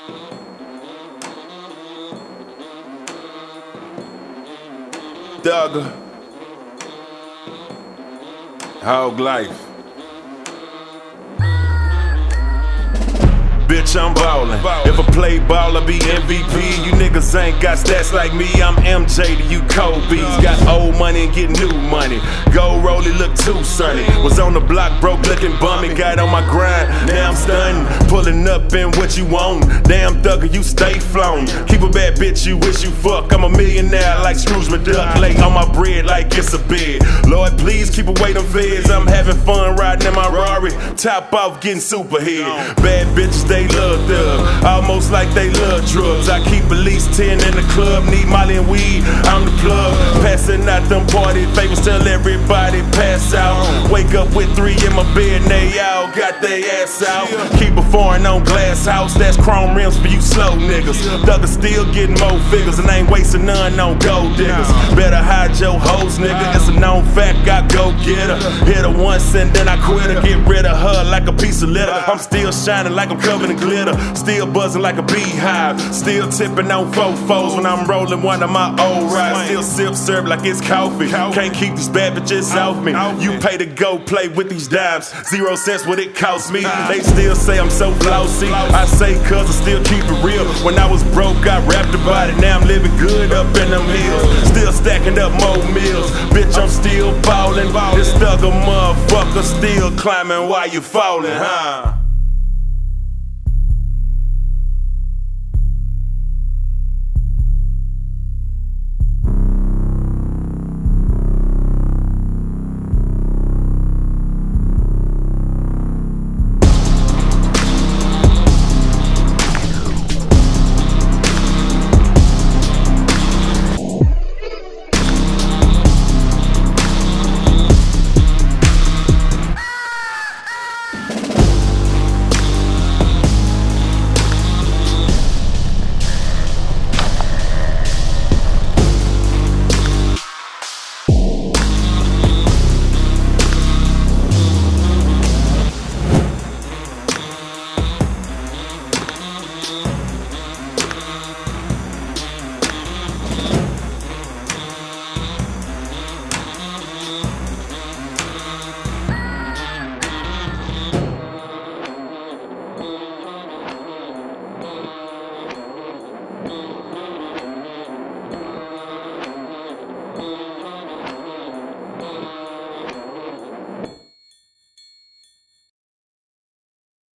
Thugger, Hog Life. Bitch, I'm ballin'. If I play ball, I be MVP. You niggas ain't got stats like me. I'm MJ to you Kobe's. Got old money and get new money. Gold rollie look too sunny. Was on the block, broke looking bummy. Got on my grind, now I'm stunning. Pulling up in what you want. Damn thugger, you stay flown. Keep a bad bitch, you wish you fuck. I'm a millionaire like Scrooge McDuck. Lay on my bread like it's a bed. Lord, please keep away them feds. I'm having fun riding in my Rari. Top off, getting super head. Bad bitches, they love thug, almost like they love drugs. I keep at least 10 in the club, need Molly and weed, I'm the plug. Passing out them party favors, tell everybody pass out. Wake up with 3 in my bed and they all got their ass out. Keep a foreign on glass house, that's chrome rims for you slow niggas. Thuggers still getting more figures and ain't wasting none on gold diggers. Better hide your hoes, nigga, it's a known fact, I go get her. Hit her once and then I quit her, get rid of her like a piece of litter. I'm still shining like I'm covered in glitter. Still buzzing like a beehive. Still tipping on fofos when I'm rolling one of my old rides. Still sip syrup like it's coffee. Can't keep these bad bitches off me. You pay to go play with these dimes. 0 cents what it cost me. They still say I'm so flossy. I say cause I still keep it real. When I was broke, I rapped about it. Now I'm living good up in them hills. Still stacking up more meals. Bitch, I'm still ballin'. This thugger motherfucker still climbing while you fallin', huh?